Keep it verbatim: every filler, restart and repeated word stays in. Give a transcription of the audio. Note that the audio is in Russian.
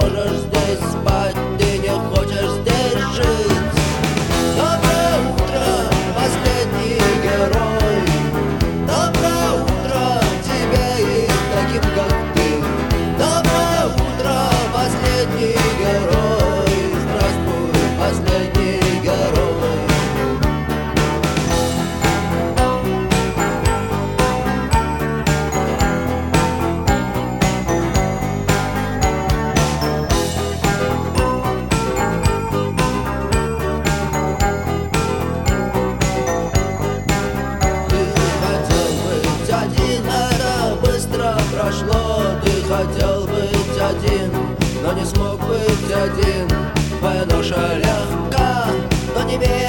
можешь здесь спать, ты не хочешь здесь жить. Доброе утро, последний герой. Доброе утро тебе и таким, как ты. Доброе утро, последний герой. Здравствуй, последний герой. Прошло, ты хотел быть один, но не смог быть один. Твоя ноша легка, но не верь.